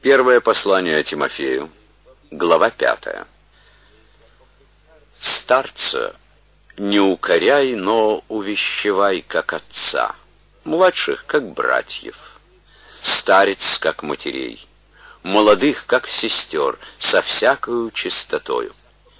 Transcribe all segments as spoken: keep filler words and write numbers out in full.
Первое послание Тимофею, глава пятая. Старца не укоряй, но увещевай, как отца, младших, как братьев, старец, как матерей, молодых, как сестер, со всякою чистотою.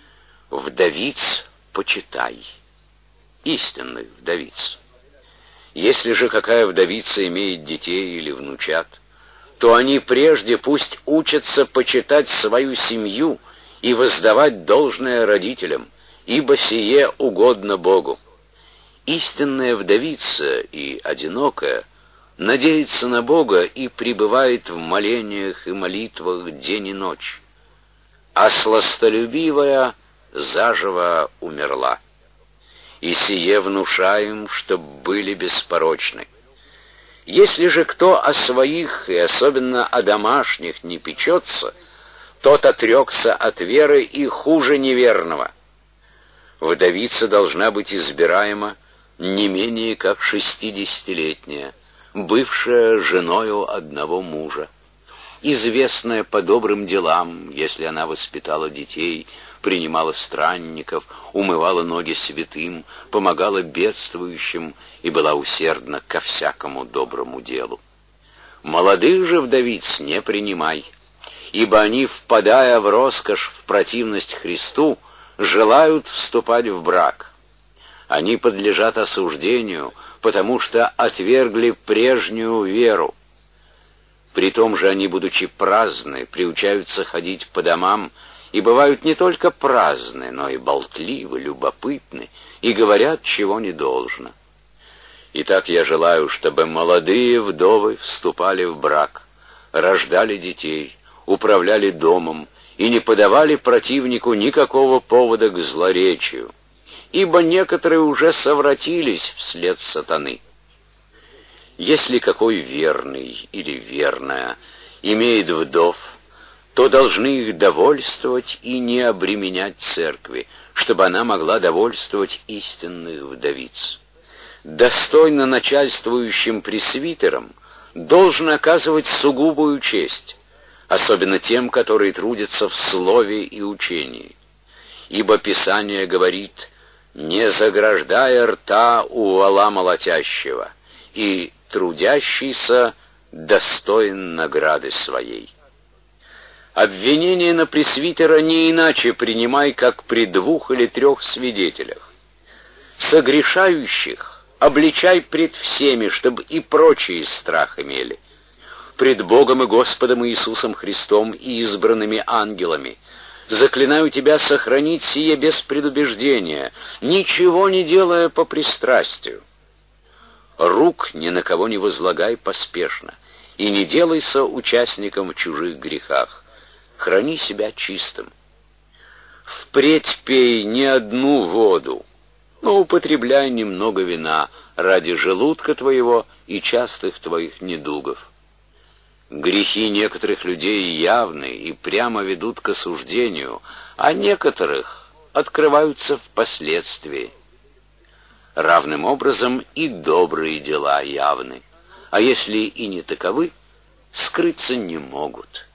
Вдовиц почитай, истинных вдовиц. Если же какая вдовица имеет детей или внучат, то они прежде пусть учатся почитать свою семью и воздавать должное родителям, ибо сие угодно Богу. Истинная вдовица и одинокая надеется на Бога и пребывает в молениях и молитвах день и ночь, а сластолюбивая заживо умерла. И сие внушаем, чтоб были беспорочны. Если же кто о своих, и особенно о домашних, не печется, тот отрекся от веры и хуже неверного. Вдовица должна быть избираема не менее как шестидесятилетняя, бывшая женою одного мужа, известная по добрым делам, если она воспитала детей, принимала странников, умывала ноги святым, помогала бедствующим и была усердна ко всякому доброму делу. Молодых же вдовиц не принимай, ибо они, впадая в роскошь, в противность Христу, желают вступать в брак. Они подлежат осуждению, потому что отвергли прежнюю веру. Притом же они, будучи праздны, приучаются ходить по домам, и бывают не только праздны, но и болтливы, любопытны, и говорят, чего не должно. Итак, я желаю, чтобы молодые вдовы вступали в брак, рождали детей, управляли домом и не подавали противнику никакого повода к злоречию, ибо некоторые уже совратились вслед сатаны. Если какой верный или верная имеет вдов, то должны их довольствовать и не обременять церкви, чтобы она могла довольствовать истинных вдовиц. Достойно начальствующим пресвитерам должен оказывать сугубую честь, особенно тем, которые трудятся в слове и учении. Ибо Писание говорит: «Не заграждая рта у вола молотящего, и трудящийся достоин награды своей». Обвинение на пресвитера не иначе принимай, как при двух или трех свидетелях. Согрешающих обличай пред всеми, чтобы и прочие страх имели. Пред Богом и Господом Иисусом Христом и избранными ангелами заклинаю тебя сохранить сие без предубеждения, ничего не делая по пристрастию. Рук ни на кого не возлагай поспешно, и не делайся участником в чужих грехах. Храни себя чистым. Впредь пей не одну воду, но употребляй немного вина ради желудка твоего и частых твоих недугов. Грехи некоторых людей явны и прямо ведут к осуждению, а некоторых открываются впоследствии. Равным образом и добрые дела явны, а если и не таковы, скрыться не могут.